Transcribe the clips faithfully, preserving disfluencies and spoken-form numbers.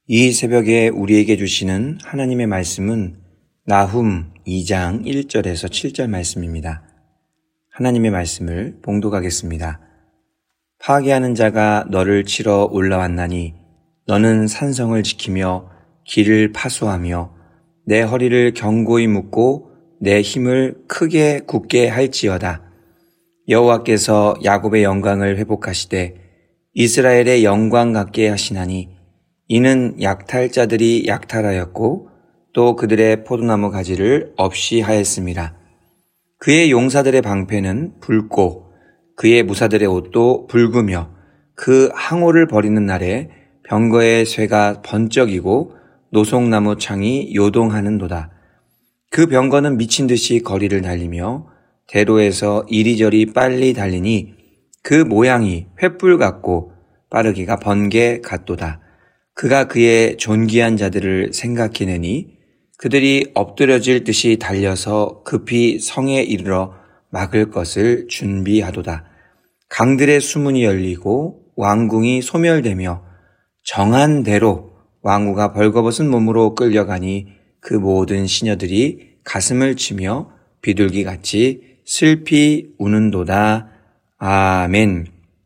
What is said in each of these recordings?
이 새벽에 우리에게 주시는 하나님의 말씀은 나훔 이 장 일 절에서 칠 절 말씀입니다. 하나님의 말씀을 봉독하겠습니다. 파괴하는 자가 너를 치러 올라왔나니 너는 산성을 지키며 길을 파수하며 내 허리를 견고히 묶고 내 힘을 크게 굳게 할지어다. 여호와께서 야곱의 영광을 회복하시되 이스라엘의 영광 같게 하시나니 이는 약탈자들이 약탈하였고 또 그들의 포도나무 가지를 없이 하였습니다. 그의 용사들의 방패는 붉고 그의 무사들의 옷도 붉으며 그 항오를 버리는 날에 병거의 쇠가 번쩍이고 노송나무 창이 요동하는도다. 그 병거는 미친 듯이 거리를 달리며 대로에서 이리저리 빨리 달리니 그 모양이 횃불 같고 빠르기가 번개 같도다. 그가 그의 존귀한 자들을 생각해내니 그들이 엎드려질 듯이 달려서 급히 성에 이르러 막을 것을 준비하도다. 강들의 수문이 열리고 왕궁이 소멸되며 정한 대로 왕후가 벌거벗은 몸으로 끌려가니 그 모든 시녀들이 가슴을 치며 비둘기같이 슬피 우는도다. 아멘.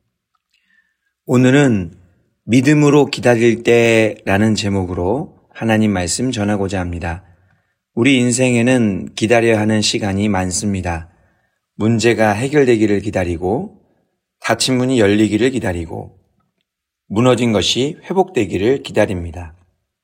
오늘은 믿음으로 기다릴 때라는 제목으로 하나님 말씀 전하고자 합니다. 우리 인생에는 기다려야 하는 시간이 많습니다. 문제가 해결되기를 기다리고 닫힌 문이 열리기를 기다리고 무너진 것이 회복되기를 기다립니다.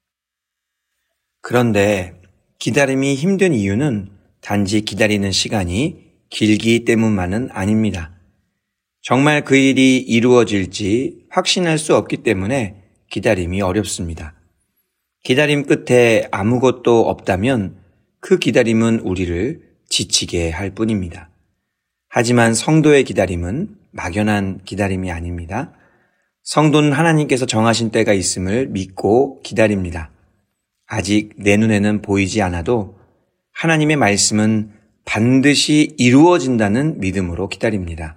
그런데 기다림이 힘든 이유는 단지 기다리는 시간이 길기 때문만은 아닙니다. 정말 그 일이 이루어질지 확신할 수 없기 때문에 기다림이 어렵습니다. 기다림 끝에 아무것도 없다면 그 기다림은 우리를 지치게 할 뿐입니다. 하지만 성도의 기다림은 막연한 기다림이 아닙니다. 성도는 하나님께서 정하신 때가 있음을 믿고 기다립니다. 아직 내 눈에는 보이지 않아도 하나님의 말씀은 반드시 이루어진다는 믿음으로 기다립니다.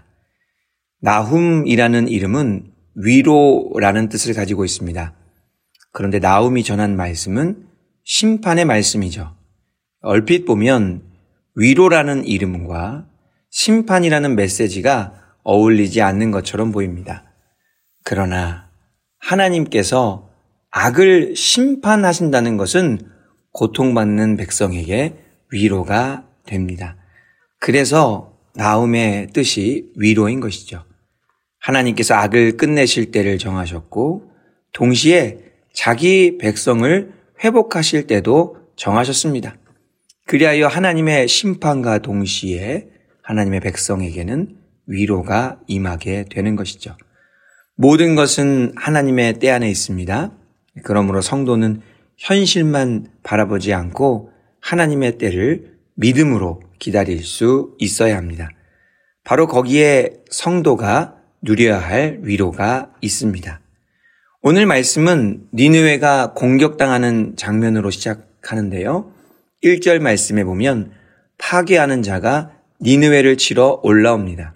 나훔이라는 이름은 위로라는 뜻을 가지고 있습니다. 그런데 나훔이 전한 말씀은 심판의 말씀이죠. 얼핏 보면 위로라는 이름과 심판이라는 메시지가 어울리지 않는 것처럼 보입니다. 그러나 하나님께서 악을 심판하신다는 것은 고통받는 백성에게 위로가 됩니다. 그래서 나훔의 뜻이 위로인 것이죠. 하나님께서 악을 끝내실 때를 정하셨고 동시에 자기 백성을 회복하실 때도 정하셨습니다. 그리하여 하나님의 심판과 동시에 하나님의 백성에게는 위로가 임하게 되는 것이죠. 모든 것은 하나님의 때 안에 있습니다. 그러므로 성도는 현실만 바라보지 않고 하나님의 때를 믿음으로 기다릴 수 있어야 합니다. 바로 거기에 성도가 누려야 할 위로가 있습니다. 오늘 말씀은 니느웨가 공격당하는 장면으로 시작하는데요. 일 절 말씀에 보면 파괴하는 자가 니느웨를 치러 올라옵니다.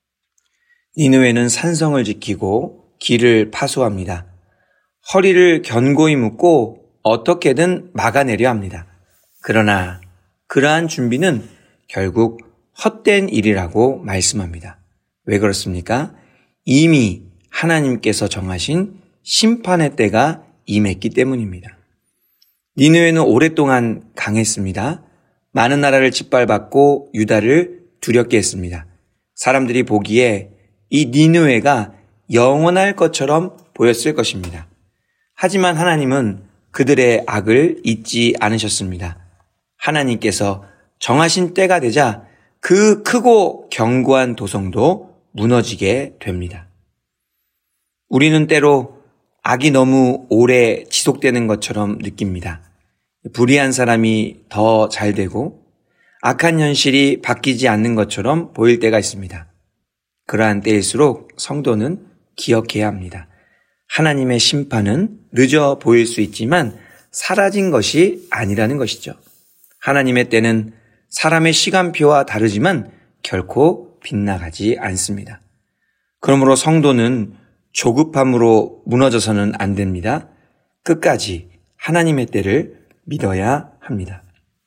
니느웨는 산성을 지키고 길을 파수합니다. 허리를 견고히 묶고 어떻게든 막아내려 합니다. 그러나 그러한 준비는 결국 헛된 일이라고 말씀합니다. 왜 그렇습니까? 이미 하나님께서 정하신 심판의 때가 임했기 때문입니다. 니느웨는 오랫동안 강했습니다. 많은 나라를 짓밟았고 유다를 두렵게 했습니다. 사람들이 보기에 이 니느웨가 영원할 것처럼 보였을 것입니다. 하지만 하나님은 그들의 악을 잊지 않으셨습니다. 하나님께서 정하신 때가 되자 그 크고 견고한 도성도 무너지게 됩니다. 우리는 때로 악이 너무 오래 지속되는 것처럼 느낍니다. 불의한 사람이 더 잘 되고 악한 현실이 바뀌지 않는 것처럼 보일 때가 있습니다. 그러한 때일수록 성도는 기억해야 합니다. 하나님의 심판은 늦어 보일 수 있지만 사라진 것이 아니라는 것이죠. 하나님의 때는 사람의 시간표와 다르지만 결코 빗나가지 않습니다. 그러므로 성도는 조급함으로 무너져서는 안 됩니다. 끝까지 하나님의 때를 믿어야 합니다.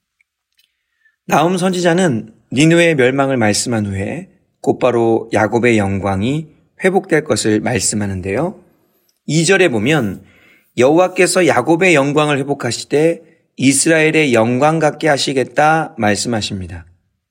나훔 선지자는 니느웨의 멸망을 말씀한 후에 곧바로 야곱의 영광이 회복될 것을 말씀하는데요. 이 절에 보면 여호와께서 야곱의 영광을 회복하시되 이스라엘의 영광 같게 하시겠다 말씀하십니다.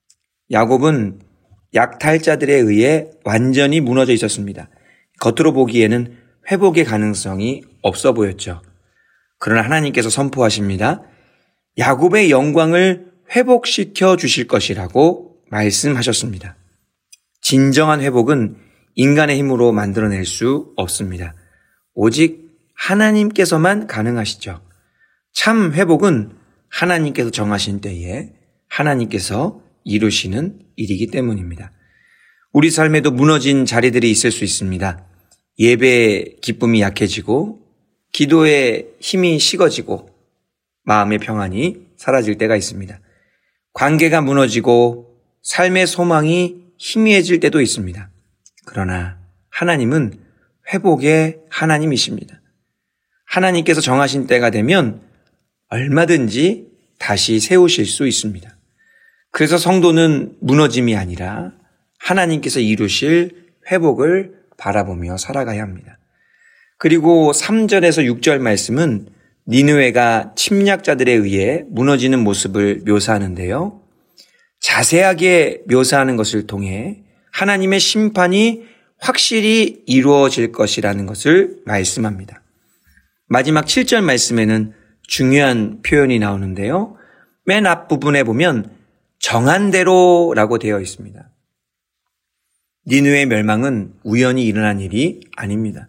야곱은 약탈자들에 의해 완전히 무너져 있었습니다. 겉으로 보기에는 회복의 가능성이 없어 보였죠. 그러나 하나님께서 선포하십니다. 야곱의 영광을 회복시켜 주실 것이라고 말씀하셨습니다. 진정한 회복은 인간의 힘으로 만들어낼 수 없습니다. 오직 하나님께서만 가능하시죠. 참 회복은 하나님께서 정하신 때에 하나님께서 이루시는 일이기 때문입니다. 우리 삶에도 무너진 자리들이 있을 수 있습니다. 예배의 기쁨이 약해지고 기도의 힘이 식어지고 마음의 평안이 사라질 때가 있습니다. 관계가 무너지고 삶의 소망이 희미해질 때도 있습니다. 그러나 하나님은 회복의 하나님이십니다. 하나님께서 정하신 때가 되면 얼마든지 다시 세우실 수 있습니다. 그래서 성도는 무너짐이 아니라 하나님께서 이루실 회복을 바라보며 살아가야 합니다. 그리고 삼 절에서 육 절 말씀은 니느웨가 침략자들에 의해 무너지는 모습을 묘사하는데요. 자세하게 묘사하는 것을 통해 하나님의 심판이 확실히 이루어질 것이라는 것을 말씀합니다. 마지막 칠 절 말씀에는 중요한 표현이 나오는데요. 맨 앞부분에 보면 정한 대로라고 되어 있습니다. 니느웨의 멸망은 우연히 일어난 일이 아닙니다.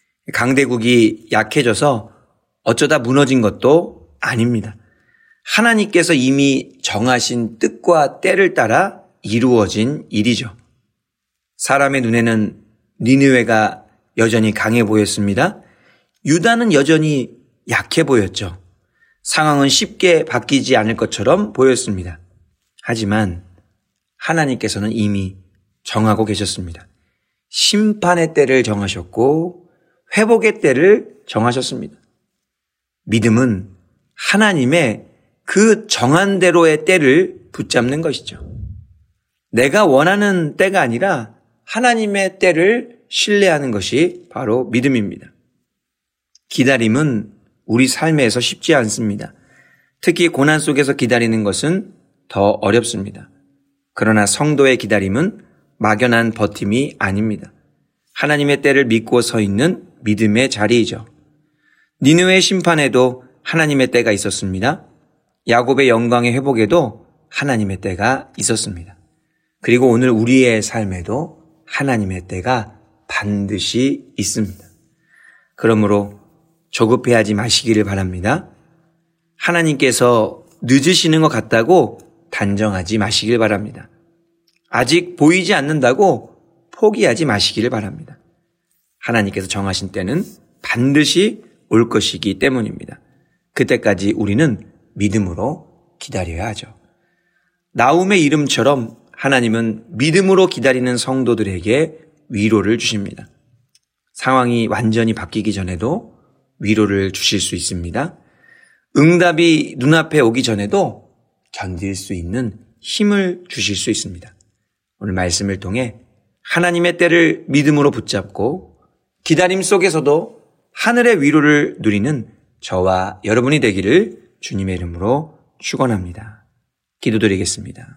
강대국이 약해져서 어쩌다 무너진 것도 아닙니다. 하나님께서 이미 정하신 뜻과 때를 따라 이루어진 일이죠. 사람의 눈에는 니느웨가 여전히 강해 보였습니다. 유다는 여전히 약해 보였죠. 상황은 쉽게 바뀌지 않을 것처럼 보였습니다. 하지만 하나님께서는 이미 정하고 계셨습니다. 심판의 때를 정하셨고 회복의 때를 정하셨습니다. 믿음은 하나님의 그 정한 대로의 때를 붙잡는 것이죠. 내가 원하는 때가 아니라 하나님의 때를 신뢰하는 것이 바로 믿음입니다. 기다림은 우리 삶에서 쉽지 않습니다. 특히 고난 속에서 기다리는 것은 더 어렵습니다. 그러나 성도의 기다림은 막연한 버팀이 아닙니다. 하나님의 때를 믿고 서 있는 믿음의 자리이죠. 니느웨의 심판에도 하나님의 때가 있었습니다. 야곱의 영광의 회복에도 하나님의 때가 있었습니다. 그리고 오늘 우리의 삶에도 하나님의 때가 반드시 있습니다. 그러므로 조급해하지 마시기를 바랍니다. 하나님께서 늦으시는 것 같다고 단정하지 마시길 바랍니다. 아직 보이지 않는다고 포기하지 마시기를 바랍니다. 하나님께서 정하신 때는 반드시 올 것이기 때문입니다. 그때까지 우리는 믿음으로 기다려야 하죠. 나훔의 이름처럼 하나님은 믿음으로 기다리는 성도들에게 위로를 주십니다. 상황이 완전히 바뀌기 전에도 위로를 주실 수 있습니다. 응답이 눈앞에 오기 전에도 견딜 수 있는 힘을 주실 수 있습니다. 오늘 말씀을 통해 하나님의 때를 믿음으로 붙잡고 기다림 속에서도 하늘의 위로를 누리는 저와 여러분이 되기를 주님의 이름으로 축원합니다. 기도드리겠습니다.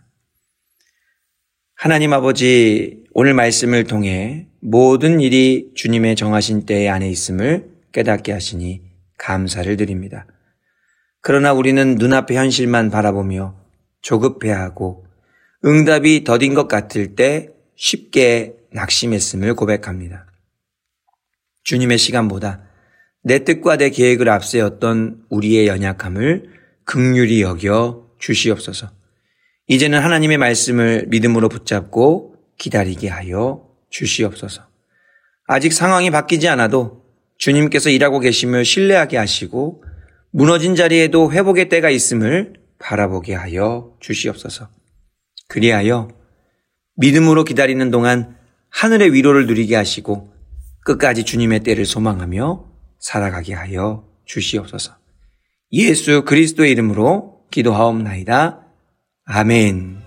하나님 아버지, 오늘 말씀을 통해 모든 일이 주님의 정하신 때 안에 있음을 깨닫게 하시니 감사를 드립니다. 그러나 우리는 눈앞의 현실만 바라보며 조급해하고 응답이 더딘 것 같을 때 쉽게 낙심했음을 고백합니다. 주님의 시간보다 내 뜻과 내 계획을 앞세웠던 우리의 연약함을 긍휼히 여겨 주시옵소서. 이제는 하나님의 말씀을 믿음으로 붙잡고 기다리게 하여 주시옵소서. 아직 상황이 바뀌지 않아도 주님께서 일하고 계심을 신뢰하게 하시고 무너진 자리에도 회복의 때가 있음을 바라보게 하여 주시옵소서. 그리하여 믿음으로 기다리는 동안 하늘의 위로를 누리게 하시고 끝까지 주님의 때를 소망하며 살아가게 하여 주시옵소서. 예수 그리스도의 이름으로 기도하옵나이다. 아멘.